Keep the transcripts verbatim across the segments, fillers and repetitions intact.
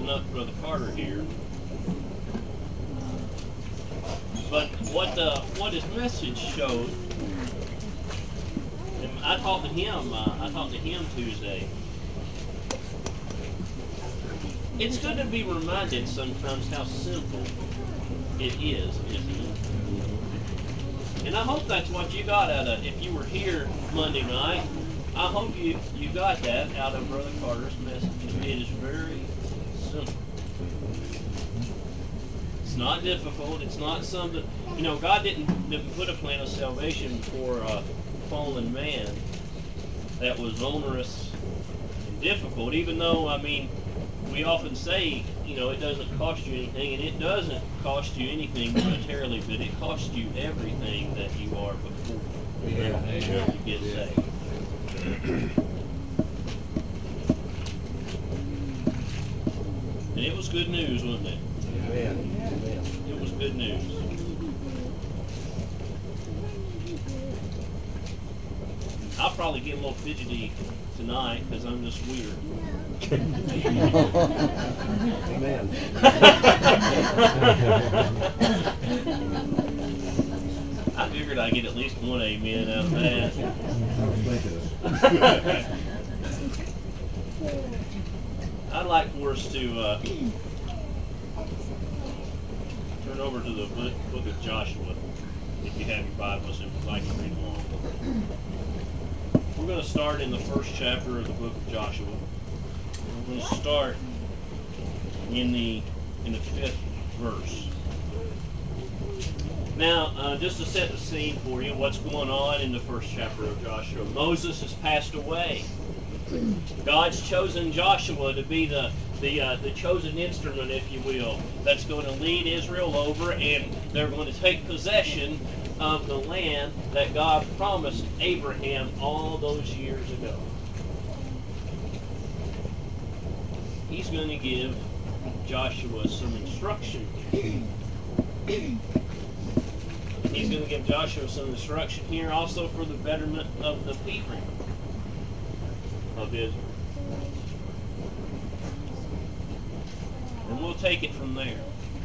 quoting up Brother Carter here. But what the what his message showed, and I talked to him. Uh, I talked to him Tuesday. It's good to be reminded sometimes how simple it is, isn't it? And I hope that's what you got out of. If you were here Monday night, I hope you you got that out of Brother Carter's message. It is very simple. It's not difficult. It's not something, you know, God didn't, didn't put a plan of salvation for a fallen man that was onerous and difficult, even though, I mean, we often say, you know, it doesn't cost you anything, and it doesn't cost you anything monetarily, but it costs you everything that you are before yeah. you get saved. And it was good news, wasn't it? Yeah. It was good news. I'll probably get a little fidgety tonight because I'm just weird. Amen. I figured I'd get at least one amen out of that. I'd like for us to uh, turn over to the book, book of Joshua, if you have your Bibles and would like to read along. We're going to start in the first chapter of the book of Joshua. We're going to start in the in the fifth verse. Now, uh, just to set the scene for you, what's going on in the first chapter of Joshua? Moses has passed away. God's chosen Joshua to be the the uh, the chosen instrument, if you will, that's going to lead Israel over, and they're going to take possession of the land that God promised Abraham all those years ago. He's going to give Joshua some instruction. He's going to give Joshua some instruction here also for the betterment of the people of Israel. And we'll take it from there.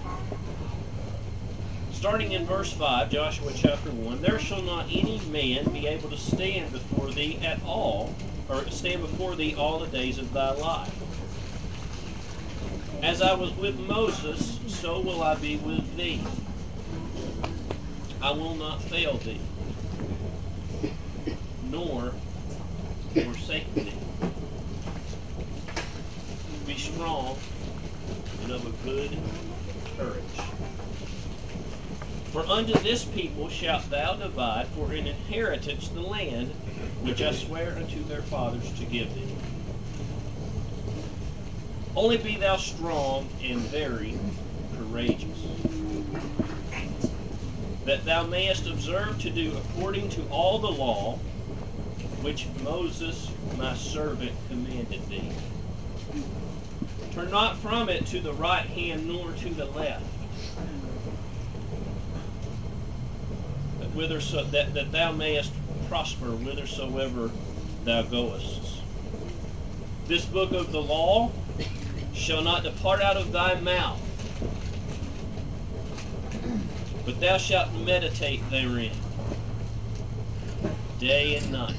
Starting in verse five, Joshua chapter one, there shall not any man be able to stand before thee at all, or stand before thee all the days of thy life. As I was with Moses, so will I be with thee. I will not fail thee, nor forsake thee. Be strong and of a good courage. For unto this people shalt thou divide for an inheritance the land which I swear unto their fathers to give thee. Only be thou strong and very courageous, that thou mayest observe to do according to all the law which Moses my servant commanded thee. Turn not from it to the right hand nor to the left, that, whitherso- that, that thou mayest prosper whithersoever thou goest. This book of the law shall not depart out of thy mouth, but thou shalt meditate therein day and night,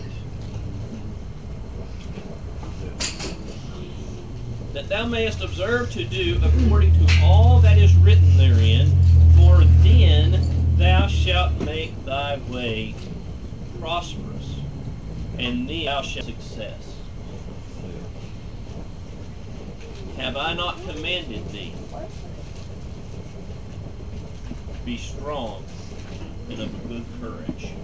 that thou mayest observe to do according to all that is written therein, for then thou shalt make thy way prosperous, and thou shalt have success. Have I not commanded thee? Be strong and of a good courage.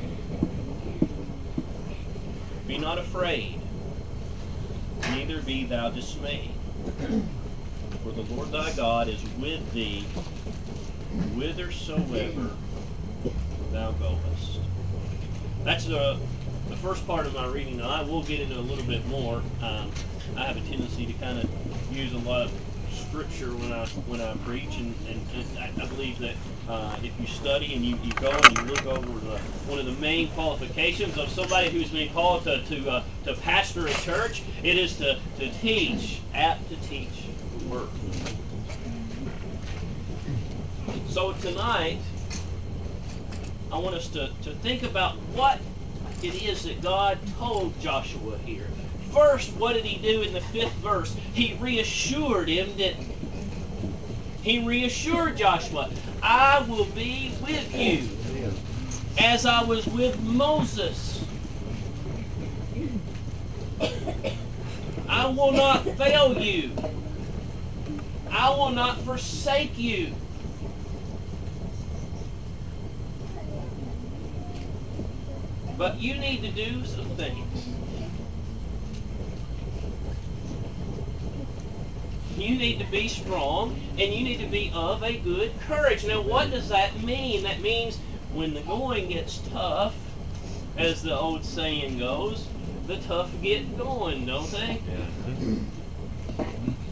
Be not afraid, neither be thou dismayed. For the Lord thy God is with thee whithersoever thou goest. That's the, the first part of my reading. Now, I will get into a little bit more. Um, I have a tendency to kind of use a lot of scripture when I when I preach, and, and, and I, I believe that uh, if you study and you, you go and you look over the, one of the main qualifications of somebody who's been called to to, uh, to pastor a church, it is to, to teach, apt to teach work. So tonight, I want us to, to think about what it is that God told Joshua here. First, what did he do in the fifth verse? He reassured him, didn't he? He reassured Joshua, I will be with you as I was with Moses. I will not fail you. I will not forsake you. But you need to do some things. You need to be strong, and you need to be of a good courage. Now, what does that mean? That means when the going gets tough, as the old saying goes, the tough get going, don't they? Yeah.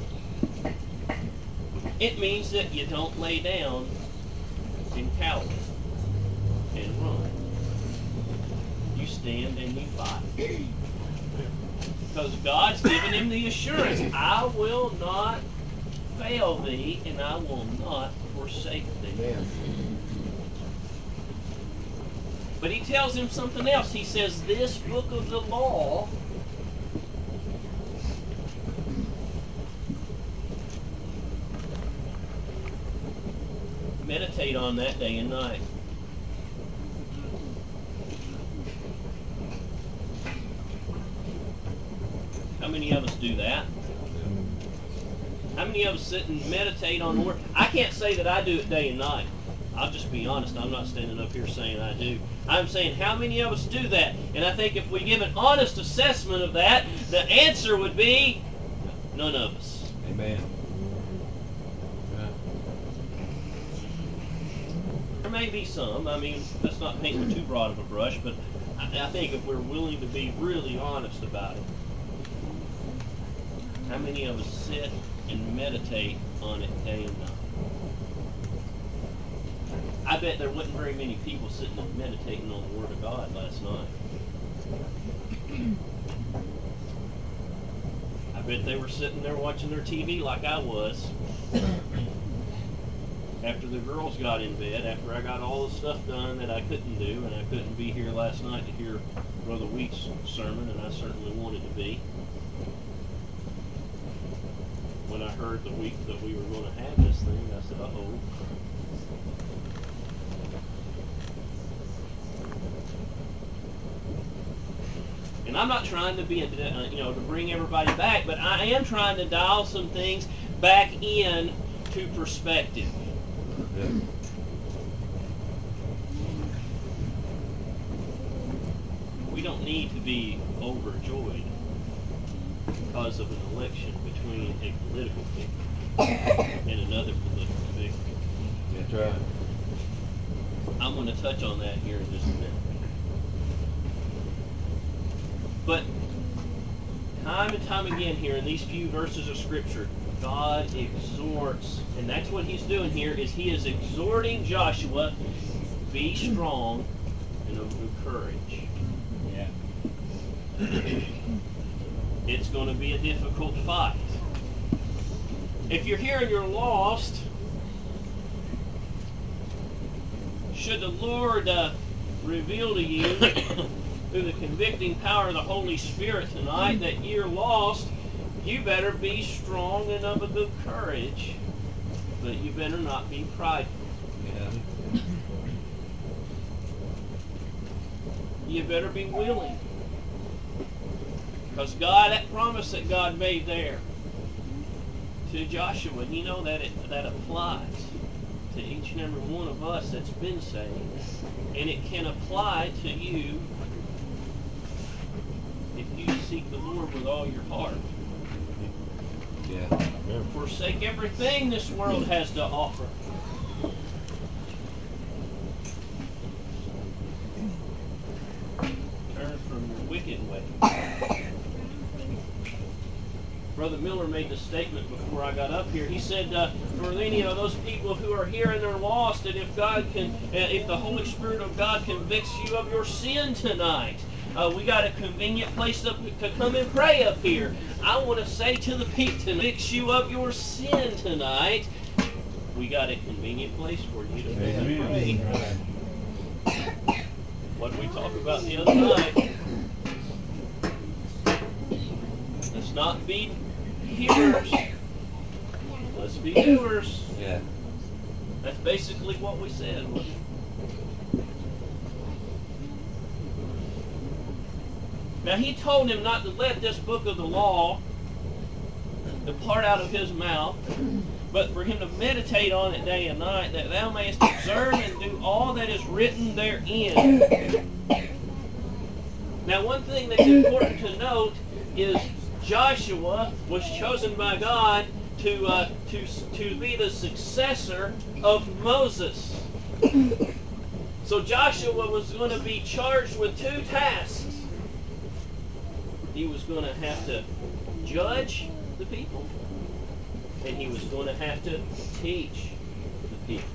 It means that you don't lay down and cower and run. You stand and you fight. Because God's given him the assurance, I will not fail thee, and I will not forsake thee. Amen. But he tells him something else. He says, this book of the law meditate on that day and night. How many of us do that? How many of us sit and meditate on the Word? I can't say that I do it day and night. I'll just be honest. I'm not standing up here saying I do. I'm saying how many of us do that? And I think if we give an honest assessment of that, the answer would be none of us. Amen. There may be some. I mean, let's not paint with too broad of a brush, but I, I think if we're willing to be really honest about it, how many of us sit and meditate on it day and night? I bet there wasn't very many people sitting and meditating on the Word of God last night. I bet they were sitting there watching their T V like I was. After the girls got in bed, after I got all the stuff done that I couldn't do, and I couldn't be here last night to hear Brother Wheat's sermon, and I certainly wanted to be. When I heard the week that we were going to have this thing, I said, uh-oh. And I'm not trying to be, a, you know, to bring everybody back, but I am trying to dial some things back in to perspective. Yeah. We don't need to be overjoyed because of an election between a political figure and another political figure. That's right. I'm going to touch on that here in just a minute. But time and time again here in these few verses of Scripture, God exhorts, and that's what he's doing here, is he is exhorting Joshua, be strong and of good courage. Yeah. It's going to be a difficult fight. If you're here and you're lost, should the Lord uh, reveal to you through the convicting power of the Holy Spirit tonight that you're lost, you better be strong and of a good courage, but you better not be prideful. Yeah. You better be willing. Because God, that promise that God made there to Joshua, you know that it, that applies to each and every one of us that's been saved. And it can apply to you if you seek the Lord with all your heart. Yeah. Yeah. Forsake everything this world has to offer. Turn from your wicked way. Brother Miller made the statement before I got up here. He said, uh, for any of those people who are here and they're lost, and if God can, uh, if the Holy Spirit of God convicts you of your sin tonight, Uh, we got a convenient place to, to come and pray up here. I want to say to the people to fix you up your sin tonight. We got a convenient place for you to come and pray. What did we talk about the other night? Let's not be hearers. Let's be doers. Yeah. That's basically what we said. Now he told him not to let this book of the law depart out of his mouth, but for him to meditate on it day and night, that thou mayest observe and do all that is written therein. Now one thing that's important to note is Joshua was chosen by God to, uh, to, to be the successor of Moses. So Joshua was going to be charged with two tasks. He was going to have to judge the people, and he was going to have to teach the people.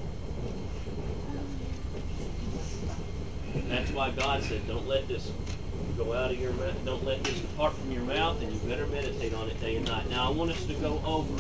That's why God said, don't let this go out of your mouth, don't let this depart from your mouth, and you better meditate on it day and night. Now I want us to go over.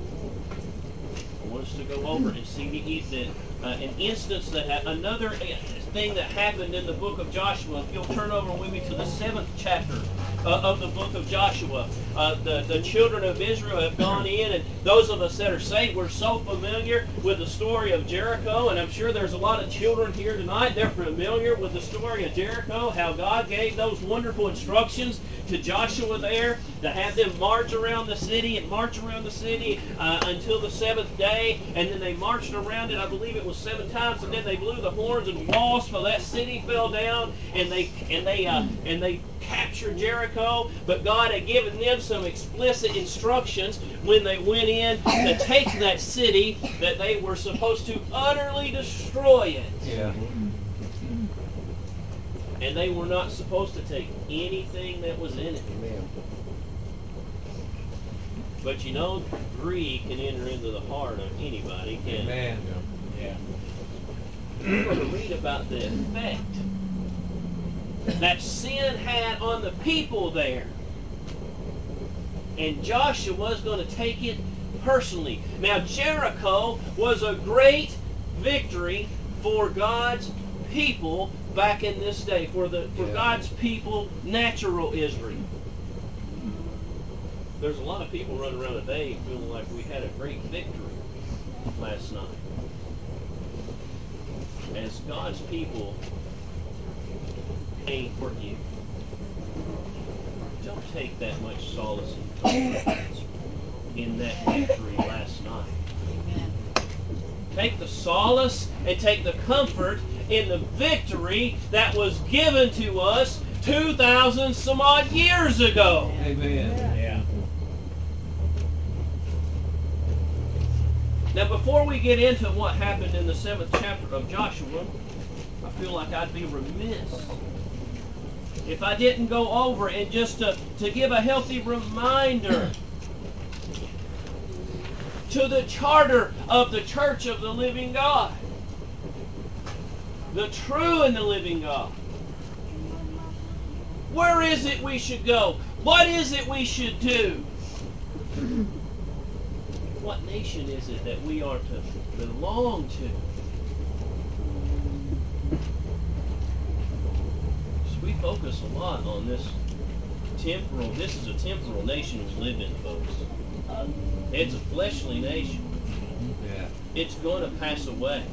I want us to go over and see the, the uh, an instance that ha- another thing that happened in the book of Joshua. If you'll turn over with me to the seventh chapter uh, of the book of Joshua. Uh, the, the children of Israel have gone in, and those of us that are saved, we're so familiar with the story of Jericho, and I'm sure there's a lot of children here tonight, they're familiar with the story of Jericho, how God gave those wonderful instructions to Joshua there to have them march around the city and march around the city uh, until the seventh day, and then they marched around it, I believe it was seven times, and then they blew the horns and walls, so that city fell down, and they and they uh, and they captured Jericho. But God had given them some explicit instructions when they went in to take that city, that they were supposed to utterly destroy it. Yeah. And they were not supposed to take anything that was in it. Amen. But you know, greed can enter into the heart of anybody, can it? Amen. Yeah. We're going to read about the effect that sin had on the people there. And Joshua was going to take it personally. Now, Jericho was a great victory for God's people back in this day, for the for Yeah. God's people, natural Israel. There's a lot of people running around today feeling like we had a great victory last night. As God's people ain't forgiven. Don't take that much solace and comfort in that victory last night. Take the solace and take the comfort in the victory that was given to us two thousand some odd years ago. Amen. Yeah. Now, before we get into what happened in the seventh chapter of Joshua, I feel like I'd be remiss if I didn't go over and just to, to give a healthy reminder to the charter of the Church of the Living God. The true and the living God. Where is it we should go? What is it we should do? What nation is it that we are to belong to? So we focus a lot on this temporal. This is a temporal nation we live in, folks. It's a fleshly nation. Yeah. It's going to pass away.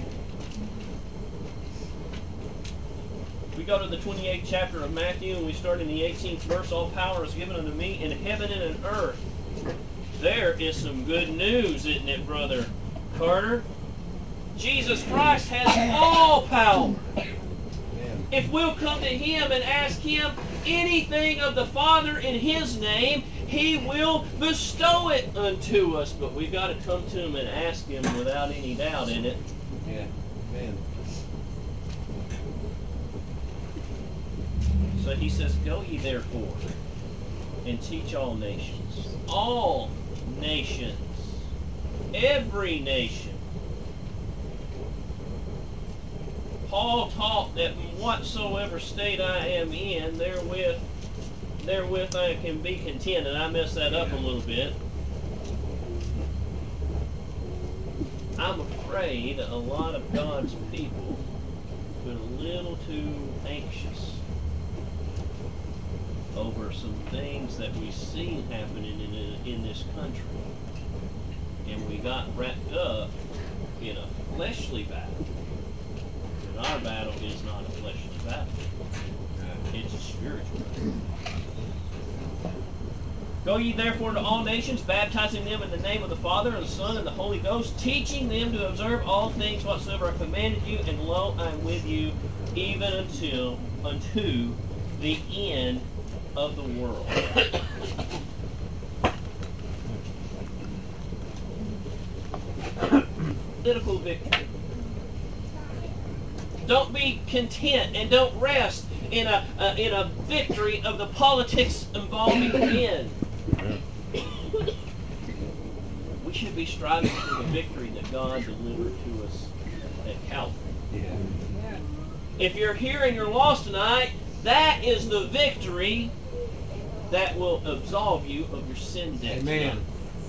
We go to the twenty-eighth chapter of Matthew, and we start in the eighteenth verse. All power is given unto me in heaven and in earth. There is some good news, isn't it, Brother Carter? Jesus Christ has all power. If we'll come to Him and ask Him anything of the Father in His name, He will bestow it unto us. But we've got to come to Him and ask Him without any doubt in it. Yeah. Amen. So He says, go ye therefore and teach all nations. All nations. Every nation. Paul taught that in whatsoever state I am in, therewith, therewith I can be content. And I messed that up a little bit. I'm afraid a lot of God's people have been a little too anxious over some things that we've seen happening in, in this country. And we got wrapped up in a fleshly battle. And our battle is not a fleshly battle. It's a spiritual battle. Go ye therefore to all nations, baptizing them in the name of the Father, and the Son, and the Holy Ghost, teaching them to observe all things whatsoever I commanded you, and lo, I am with you even until unto the end of the world. Political victory. Don't be content and don't rest in a uh, in a victory of the politics involving men. We should be striving for the victory that God delivered to us at Calvary. Yeah. If you're here and you're lost tonight, that is the victory that will absolve you of your sin debt. Amen.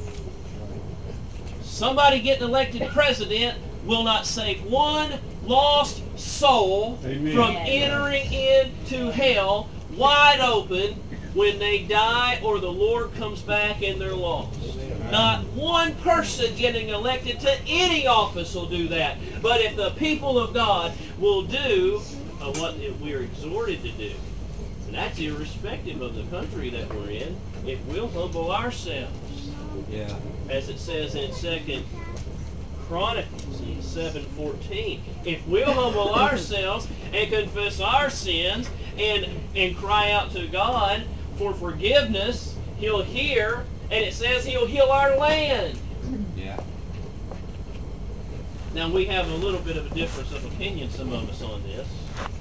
Somebody getting elected president will not save one lost soul Amen. from entering into hell wide open when they die or the Lord comes back and they're lost. Not one person getting elected to any office will do that. But if the people of God will do uh, what we're exhorted to do, and that's irrespective of the country that we're in, if we'll humble ourselves, Yeah. as it says in Second Chronicles seven fourteen. If we'll humble ourselves and confess our sins and and cry out to God for forgiveness, He'll hear, and it says He'll heal our land. Yeah. Now we have a little bit of a difference of opinion, some of us, on this.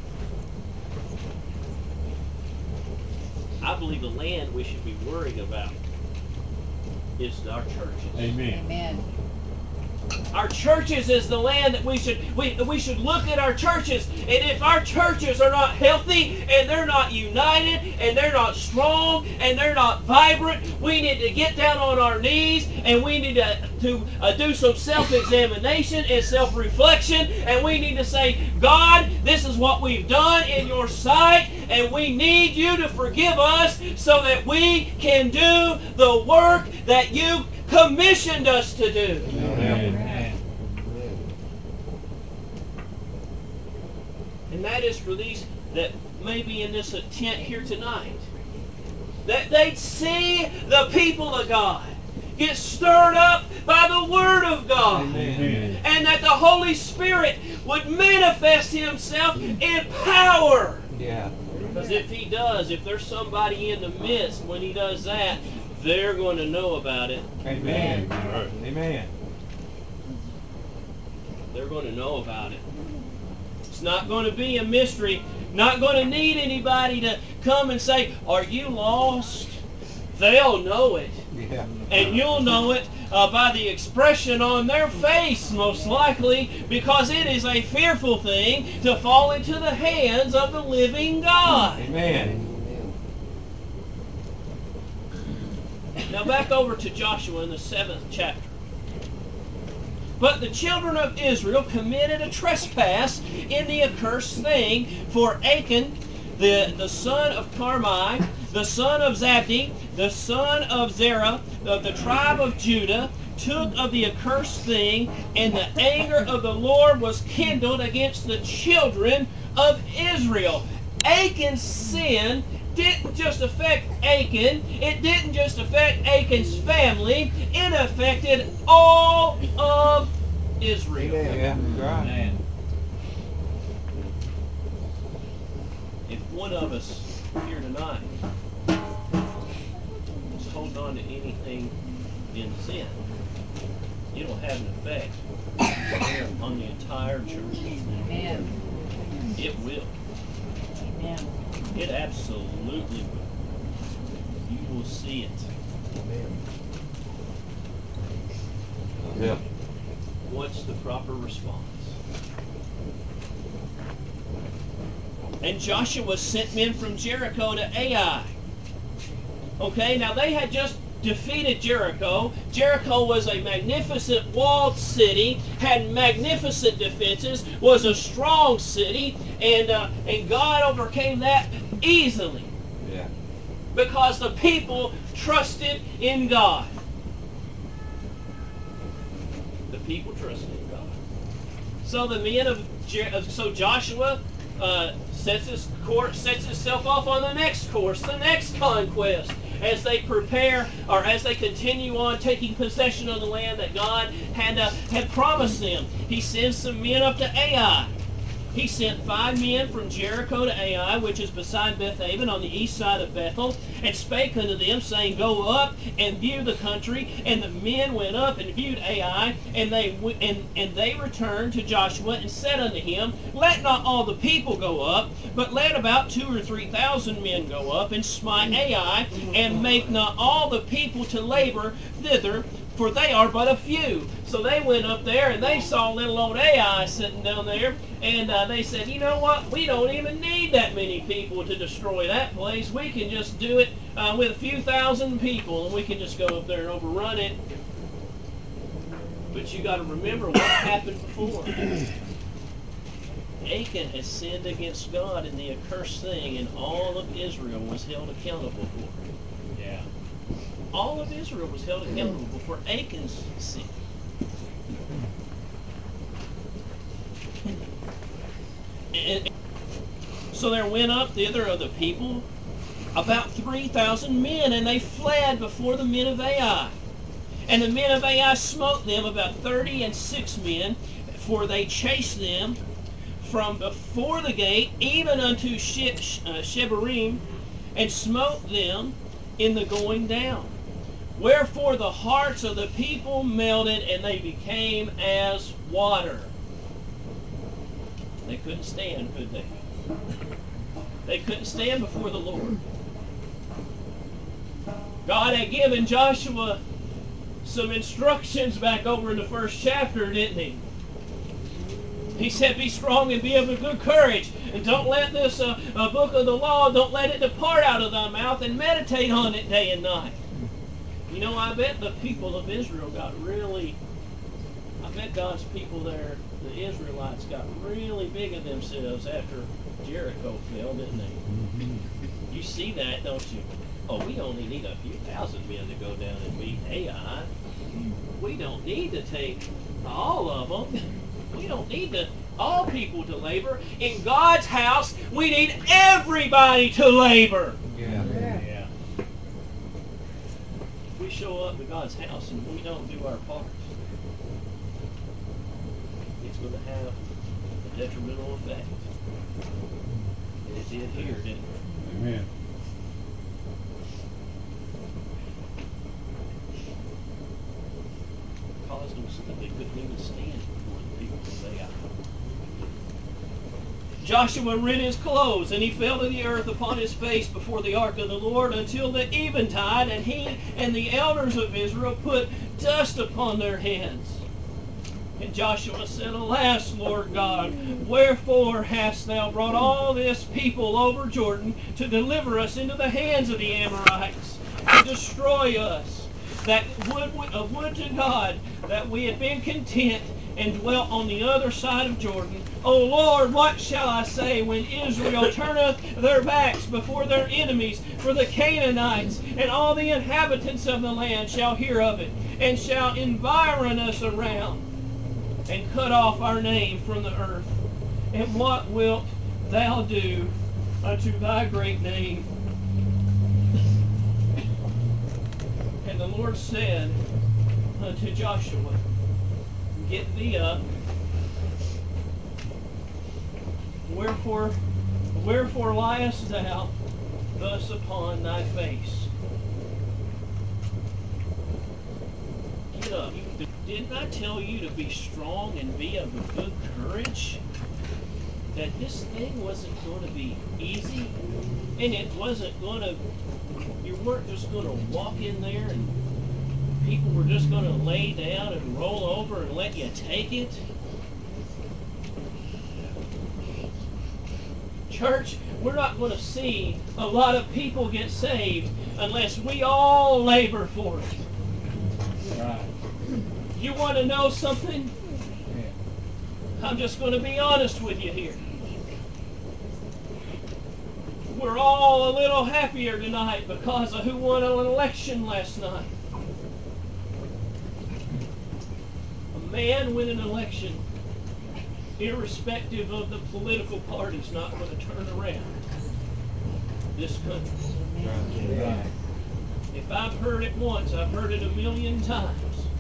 I believe the land we should be worrying about is our churches. Amen. Amen. Our churches is the land that we should we we should look at our churches, and if our churches are not healthy and they're not united and they're not strong and they're not vibrant, we need to get down on our knees and we need to to uh, do some self-examination and self-reflection, and we need to say, God, this is what we've done in your sight, and we need you to forgive us so that we can do the work that you commissioned us to do. Amen. And that is for these that may be in this tent here tonight, that they'd see the people of God get stirred up by the Word of God. Amen. And that the Holy Spirit would manifest Himself in power. Yeah. Because if He does, if there's somebody in the midst when He does that, they're going to know about it. Amen. Amen. They're going to know about it. It's not going to be a mystery. Not going to need anybody to come and say, are you lost? They'll know it. Yeah. And you'll know it uh, by the expression on their face, most likely, because it is a fearful thing to fall into the hands of the living God. Amen. Now back over to Joshua in the seventh chapter. But the children of Israel committed a trespass in the accursed thing, for Achan, the, the son of Carmi, the son of Zabdi, the son of Zerah, of the tribe of Judah, took of the accursed thing, and the anger of the Lord was kindled against the children of Israel. Achan's sin didn't just affect Achan, it didn't just affect Achan's family, it affected all of Israel. Yeah. Right. If one of us here tonight is holding on to anything in sin, it'll have an effect on the entire church. Amen. It will. Amen. It absolutely will. You will see it. Yeah. What's the proper response? And Joshua sent men from Jericho to Ai. Okay, now they had just defeated Jericho. Jericho was a magnificent walled city, had magnificent defenses, was a strong city, and uh, and God overcame that easily. Yeah. Because the people trusted in God. The people trusted in God. So the men of Jer- so Joshua uh, sets his course, sets himself off on the next course, the next conquest, as they prepare or as they continue on taking possession of the land that God had uh, had promised them. He sends some men up to Ai. He sent five men from Jericho to Ai, which is beside Bethaven on the east side of Bethel, and spake unto them, saying, Go up and view the country. And the men went up and viewed Ai, and they w- and, and they returned to Joshua and said unto him, Let not all the people go up, but let about two or three thousand men go up and smite Ai, and make not all the people to labor thither, for they are but a few. So they went up there and they saw little old Ai sitting down there, and uh, they said, you know what, we don't even need that many people to destroy that place. We can just do it uh, with a few thousand people, and we can just go up there and overrun it. But you got to remember what happened before. Achan has sinned against God in the accursed thing, and all of Israel was held accountable for it. Yeah. All of Israel was held accountable for Achan's sin. And, and so there went up thither of the people about three thousand men, and they fled before the men of Ai. And the men of Ai smote them, about thirty and six men, for they chased them from before the gate, even unto she- uh, Shebarim, and smote them in the going down. Wherefore the hearts of the people melted, and they became as water. They couldn't stand, could they? They couldn't stand before the Lord. God had given Joshua some instructions back over in the first chapter, didn't he? He said, be strong and be of a good courage, and don't let this uh, uh, book of the law, don't let it depart out of thy mouth, and meditate on it day and night. You know, I bet the people of Israel got really, I bet God's people there, the Israelites, got really big of themselves after Jericho fell, didn't they? You see that, don't you? Oh, we only need a few thousand men to go down and beat Ai. We don't need to take all of them. We don't need to, all people to labor. In God's house, we need everybody to labor. Yeah. Yeah. If we show up to God's house and we don't do our part, it's going to have a detrimental effect. And it did here, didn't it? Amen. Caused them so that they couldn't even stand before the people of Ai. Joshua rent his clothes, and he fell to the earth upon his face before the ark of the Lord until the eventide, and he and the elders of Israel put dust upon their heads. And Joshua said, Alas, Lord God, wherefore hast thou brought all this people over Jordan to deliver us into the hands of the Amorites, to destroy us? That would, uh, would to God that we had been content and dwelt on the other side of Jordan. O Lord, what shall I say when Israel turneth their backs before their enemies? For the Canaanites and all the inhabitants of the land shall hear of it, and shall environ us around, and cut off our name from the earth. And what wilt thou do unto thy great name? And the Lord said unto Joshua, Get thee up. Wherefore, wherefore liest thou thus upon thy face? Get up. Didn't I tell you to be strong and be of a good courage? That this thing wasn't going to be easy, and it wasn't going to, you weren't just going to walk in there and people were just going to lay down and roll over and let you take it. Church, we're not going to see a lot of people get saved unless we all labor for it. Right. You want to know something? Yeah. I'm just going to be honest with you here. We're all a little happier tonight because of who won an election last night. A man winning an election, irrespective of the political party, is not going to turn around this country. Right. If I've heard it once, I've heard it a million times.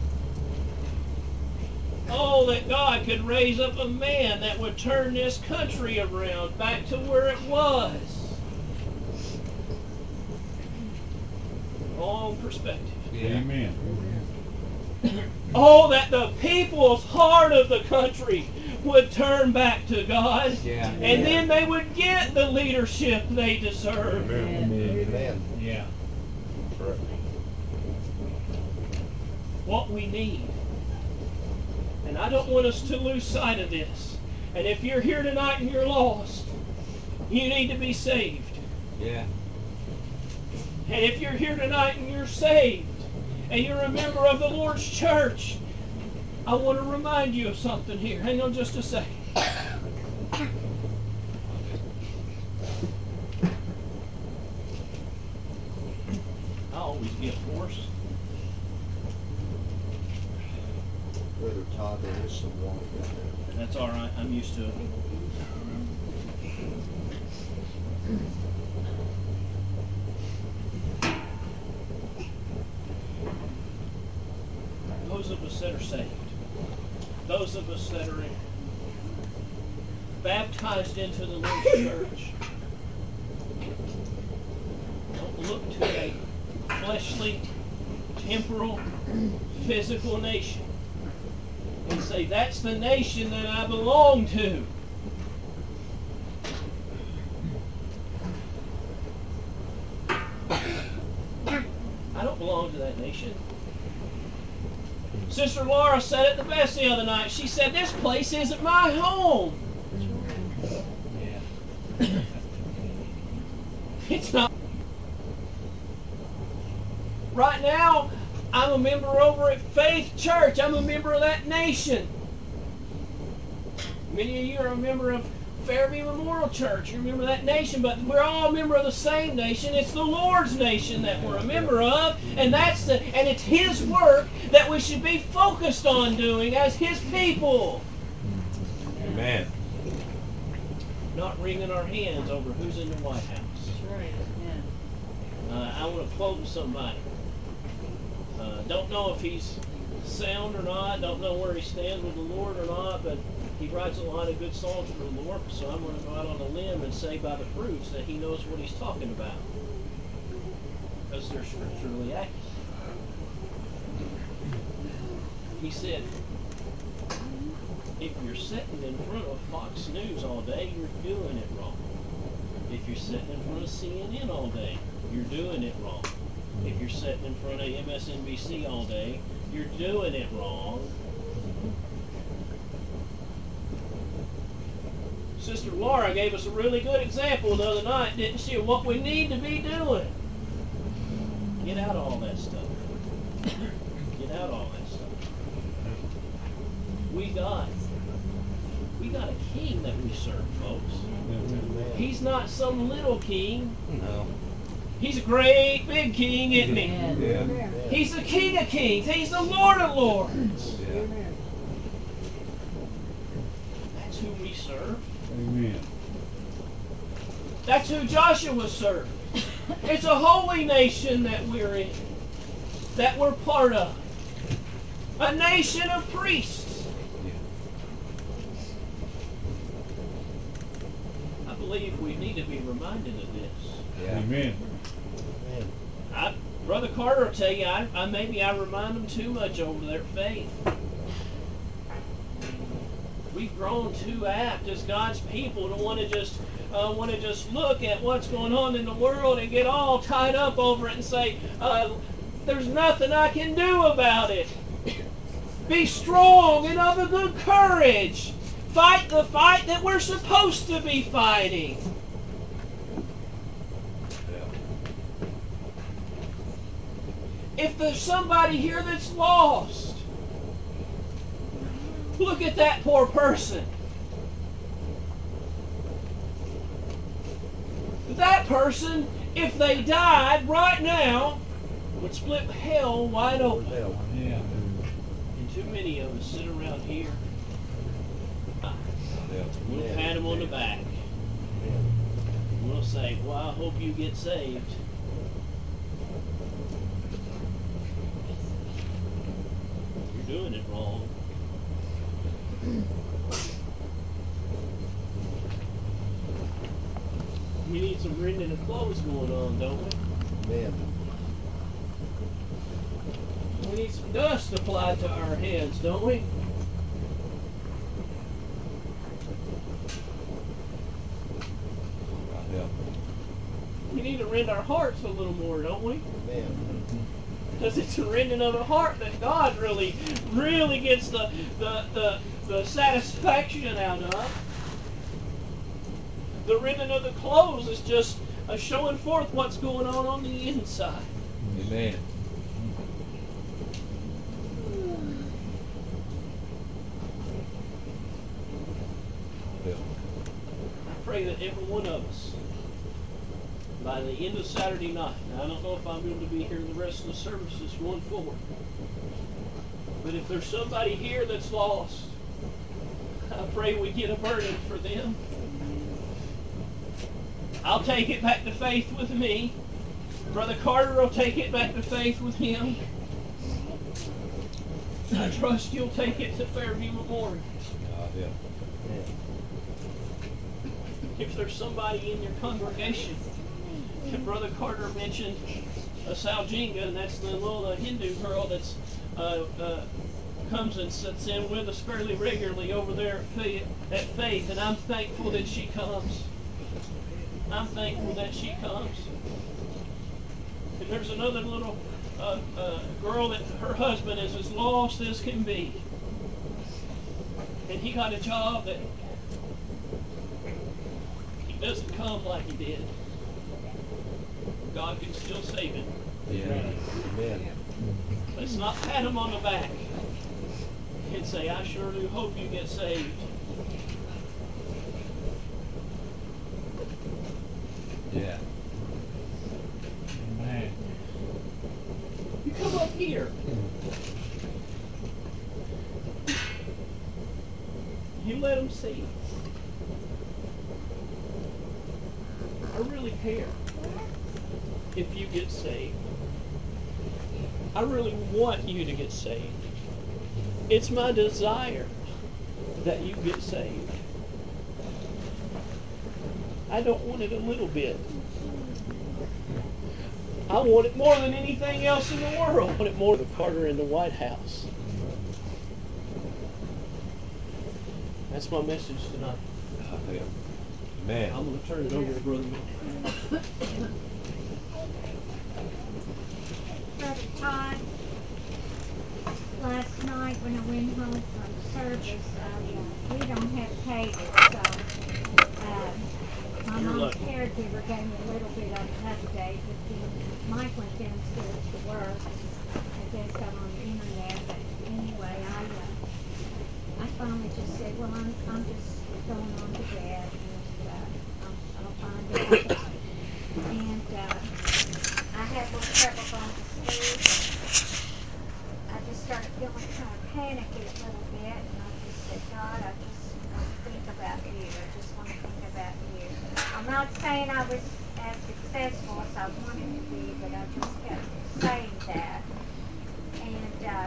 Oh, that God could raise up a man that would turn this country around back to where it was. Wrong perspective. Yeah. Amen. Oh, that the people's heart of the country would turn back to God. Yeah. And then they would get the leadership they deserve. Amen. Yeah. What we need. And I don't want us to lose sight of this. And if you're here tonight and you're lost, you need to be saved. Yeah. And if you're here tonight and you're saved, and you're a member of the Lord's church, I want to remind you of something here. Hang on just a second. I always get hoarse. Brother Todd, there is some water down there. That's all right. I'm used to it. Those of us that are saved, those of us that are in, baptized into the Lord's church, don't look to a fleshly, temporal, physical nation and say, that's the nation that I belong to. I don't belong to that nation. Sister Laura said it the best the other night. She said, this place isn't my home. Yeah. It's not. Right now, I'm a member over at Faith Church. I'm a member of that nation. Many of you are a member of Fairview Memorial Church. You're a member of that nation, but we're all a member of the same nation. It's the Lord's nation that we're a member of, and that's the and it's His work that we should be focused on doing as His people. Amen. Not wringing our hands over who's in the White House. That's right. Yeah. Uh, I want to quote somebody. Uh, don't know if he's sound or not. Don't know where he stands with the Lord or not, but he writes a lot of good songs for the Lord, so I'm going to go out on a limb and say by the fruits that he knows what he's talking about, because they're scripturally accurate. He said, if you're sitting in front of Fox News all day, you're doing it wrong. If you're sitting in front of C N N all day, you're doing it wrong. If you're sitting in front of M S N B C all day, you're doing it wrong. Sister Laura gave us a really good example the other night, didn't she, of what we need to be doing. Get out all that stuff. Get out all that stuff. We got, we got a king that we serve, folks. He's not some little king. No. He's a great big king, isn't he? Amen. Yeah. He's the King of Kings. He's the Lord of Lords. Yeah. That's who we serve. Amen. That's who Joshua served. It's a holy nation that we're in, that we're part of. A nation of priests. I believe we need to be reminded of this. Yeah. Amen. I, Brother Carter will tell you, I, I maybe I remind them too much over their faith. We've grown too apt as God's people to want to just uh, want to just look at what's going on in the world and get all tied up over it and say, uh, "There's nothing I can do about it." Be strong and of a good courage. Fight the fight that we're supposed to be fighting. if there's somebody here that's lost, look at that poor person. That person, if they died right now, would split hell wide open. Hell. Yeah. And too many of us sit around here. Yeah. We'll pat them on the back. We'll say, well, I hope you get saved. You're doing it wrong. We need some rending of clothes going on, don't we? Man. We need some dust applied to our heads, don't we? Yeah. We need to rend our hearts a little more, don't we? Man. Because it's a rending of the heart that God really, really gets the, the, the, the satisfaction out of. The rending of the clothes is just a showing forth what's going on on the inside. Amen. Yeah. I pray that every one of us, by the end of Saturday night, now I don't know if I'm going to be here the rest of the services going forward, but if there's somebody here that's lost, I pray we get a burden for them. I'll take it back to faith with me. Brother Carter will take it back to faith with him. I trust you'll take it to Fairview Memorial. Uh, yeah. If there's somebody in your congregation, and Brother Carter mentioned a Saljinga, and that's the little uh, Hindu girl that's uh, uh, comes and sits in with us fairly regularly over there at Faith, at Faith, and I'm thankful that she comes. I'm thankful that she comes. And there's another little uh, uh, girl that her husband is as lost as can be. And he got a job that he doesn't come like he did. God can still save him. Yeah. Amen. Let's not pat him on the back and say, I sure do hope you get saved. Yeah. Amen. You come up here. You let them see. I really care if you get saved. I really want you to get saved. It's my desire that you get saved. I don't want it a little bit. I want it more than anything else in the world. I want it more than Carter in the White House. That's my message tonight. Uh, yeah. Amen. I'm going to turn it over to Brother Mick. Brother Todd, last night when I went home from service, uh, we don't have cable, so uh, my You're mom's lucky. caregiver gave me a little bit of another day, but then Mike went downstairs to work. I guess I'm on the internet, but anyway, I uh, I finally just said, well, I'm I'm just going on to bed, and uh, I'll, I'll find out. And uh, I had a little trouble going to sleep. I just started feeling kind of panicky a little bit, and I just said, God, I just want to think about you. I just want to think about you. I'm not saying I was as successful as I wanted to be, but I just kept saying that. And uh,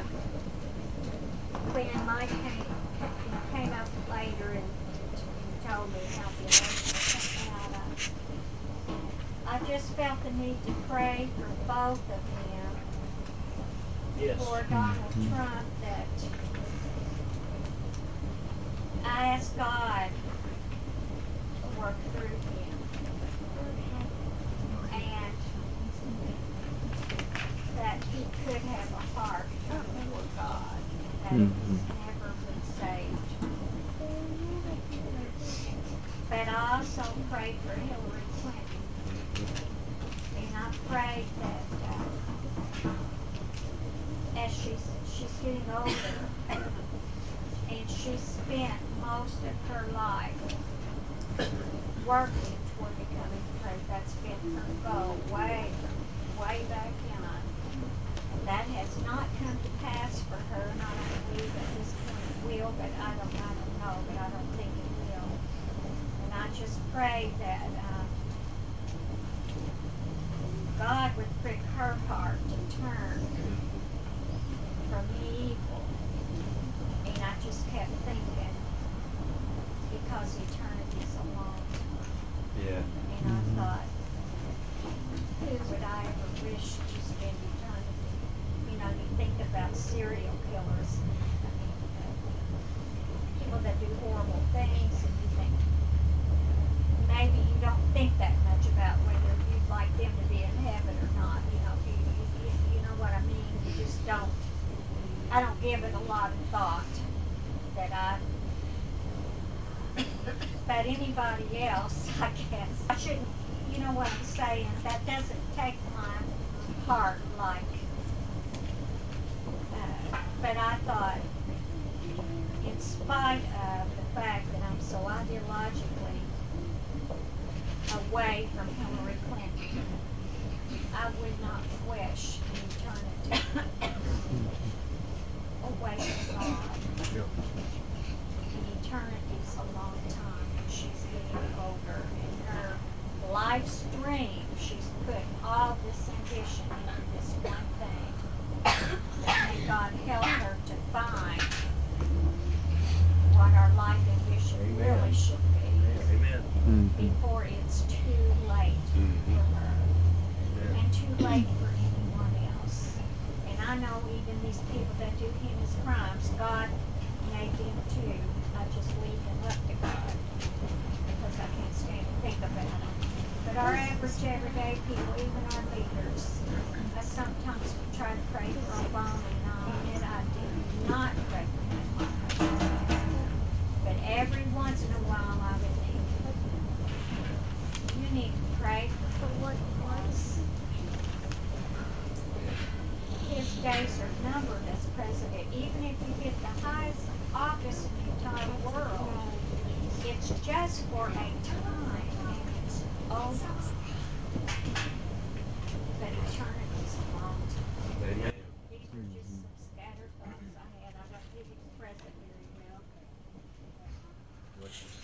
when Mike came, came up later and, and told me how the election came out, I, I just felt the need to pray for both of them. Yes. For Donald Trump, that I asked God to work through him, and that he could have a heart for God, that Mhm. he's never been saved. But I also prayed for Hillary Clinton, and I prayed that uh, as she's, she's getting older, and she spent most of her life working toward becoming pregnant. That's been her goal way, way back young. And that has not come to pass for her, and I don't believe at this point it will, but I don't, I don't know, but I don't think it will. And I just pray that uh, God would prick her heart to turn from evil. And I just kept thinking, because eternity's a long time. Yeah. And I thought, who would I ever wish to spend eternity? You know, you think about serial killers, I mean, uh, people that do horrible things, and you think, maybe you don't think that much about whether you'd like them to be in heaven or not. You know, you, you, you know what I mean? You just don't, I don't give it a lot of thought that I, but anybody else, I guess, I shouldn't, you know what I'm saying, that doesn't take my heart like, uh, but I thought, in spite of the fact that I'm so ideologically away from Hillary Clinton, I would not wish an eternity away from God. And eternity's a long time, and she's getting older, and her life's dream, she's put all this ambition into this one thing. And God help her to find what our life ambition Amen. really should be Amen. before it's too late for her and too late for anyone else. And I know even these people that do heinous crimes, God made them too. I just leave them up to God because I can't stand to think about them. But our average everyday people, even our leaders, I sometimes try to pray for Obama and all, and I do not pray for him. But every once in a while I would think, you need to pray for what was. His days are numbered as president. Even if you get the highest office in the entire world, it's just for a time and it's over. But eternity's a long time. Amen. These were just some scattered thoughts I had. I don't think it's present very well. What you